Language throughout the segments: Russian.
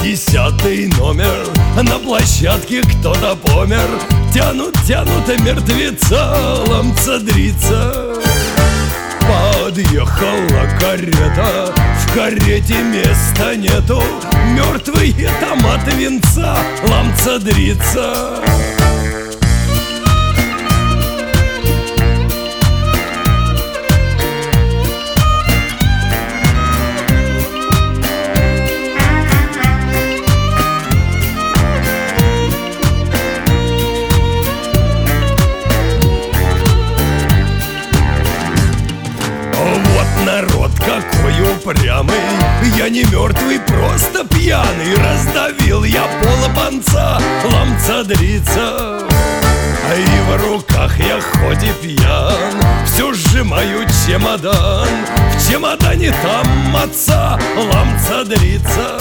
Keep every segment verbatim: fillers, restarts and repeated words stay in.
Десятый номер, на площадке кто-то помер. Тянут, тянут, а мертвеца ломцадрица. Подъехала карета, в карете места нету. Мертвый томат венца ломцадрица. Народ какой упрямый, я не мертвый, просто пьяный. Раздавил я полопанца ломцадрица. И в руках я хоть и пьян, все сжимаю чемодан. В чемодане там отца ломцадрица.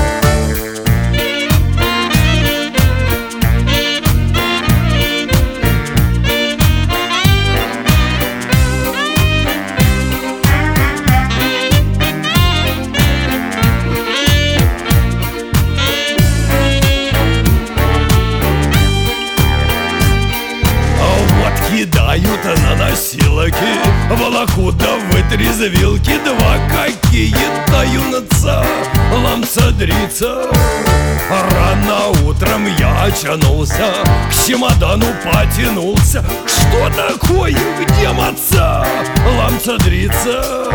Кидают на носилки, волокут да вытрезвилки. Два какие таются ломцадрица. Рано утром я очнулся, к чемодану потянулся. Что такое, где маца ломцадрица?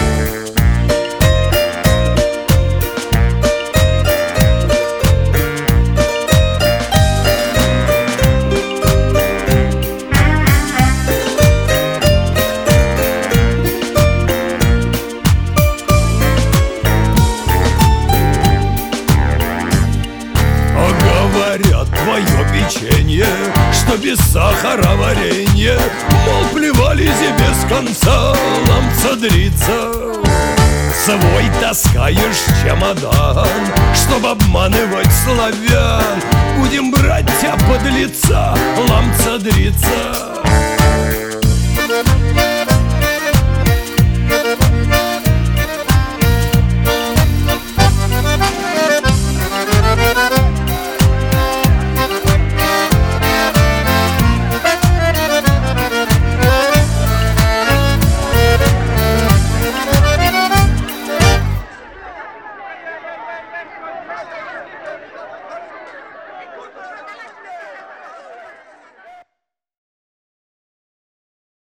Говорят, твое печенье, что без сахара варенье. Мол, плевались и без конца ломцадрица. Свой таскаешь чемодан, чтоб обманывать славян. Будем брать тебя под лица ломцадрица.